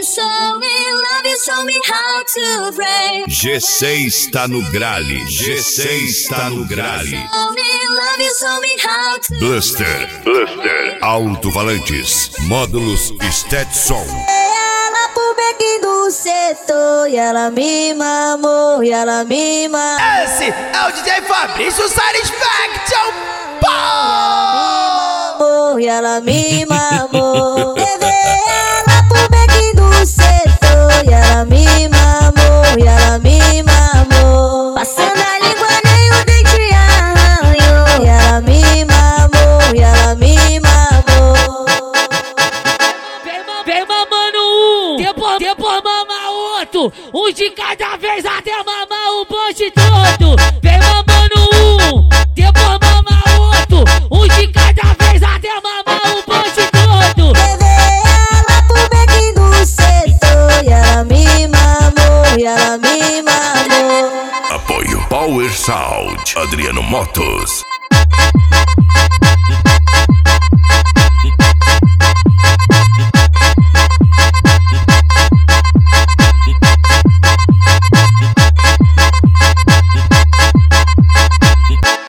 show me love, you show me how to pray. G6 está no grale, G6 está no grale. Show me love, you show me how to Bluster, alto-falantes, módulos Stetson. Ela pro bequim do setor e ela me mamou, e ela me mamou. Esse é o DJ Fabrício Satisfaction. E ela me mamou. Levei ela pro bequim do setor e ela me mamou, e ela me mamou. Passando a língua nem o dente arranhou. E ela me mamou, e ela me mamou. Vem mamando um, depois mama outro. Um de cada vez até mamar o bonde todo. Vem mamando um, depois mama outro. Um de cada vez até mamar o bonde todo. Levei ela pro bequim do setor e ela me mamou, e ela me mamou. Apoio Power Sound, Adriano Motos.